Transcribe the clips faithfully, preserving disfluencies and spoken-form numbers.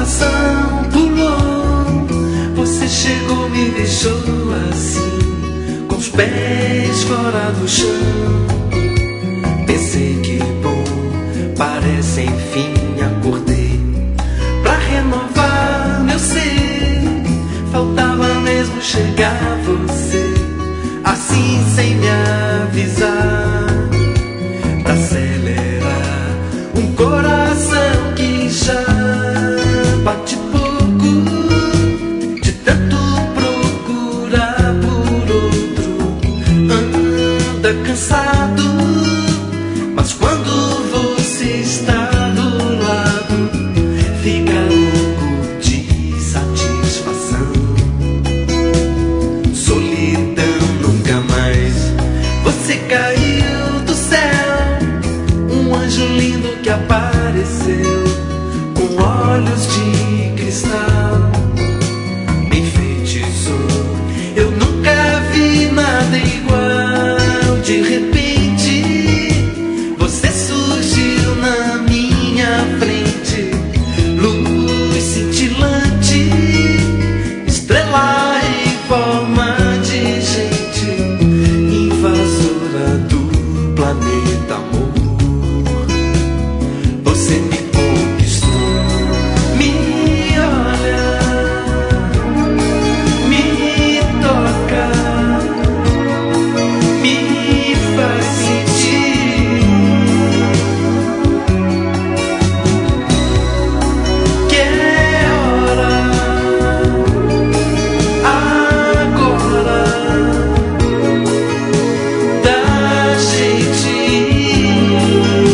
coração pulou. Você chegou, me deixou assim, com os pés fora do chão. Pensei que bom, parece enfim acordei pra renovar meu ser. Faltava mesmo chegar você, assim sem me avisar, pra acelerar um coração que já bate pouco, de tanto procurar por outro. Anda cansado, mas quando você está do lado, fica louco de satisfação. Solidão nunca mais. Você caiu do céu, um anjo lindo que apareceu, com olhos de cristal. Me enfeitiçou, eu nunca vi nada igual. De repente, você surgiu na minha frente, luz cintilante, estrela em forma de gente, invasora do planeta amor. Você me conquistou, me olha, me toca, me faz sentir que é hora agora da gente ir.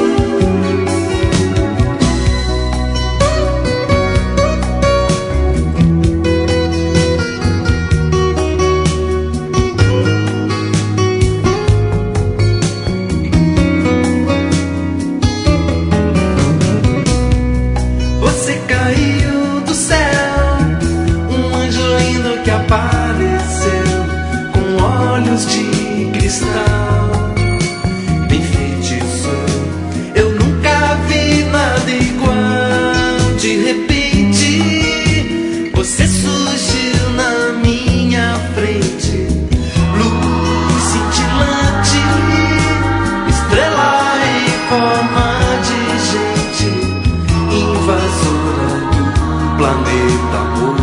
Você caiu do céu, um anjo lindo que apareceu, com olhos de cristal. Me enfeitiçou, eu nunca vi nada igual. De repente, você surgiu na minha frente, luz cintilante, estrela em forma de gente, invasora do planeta amor.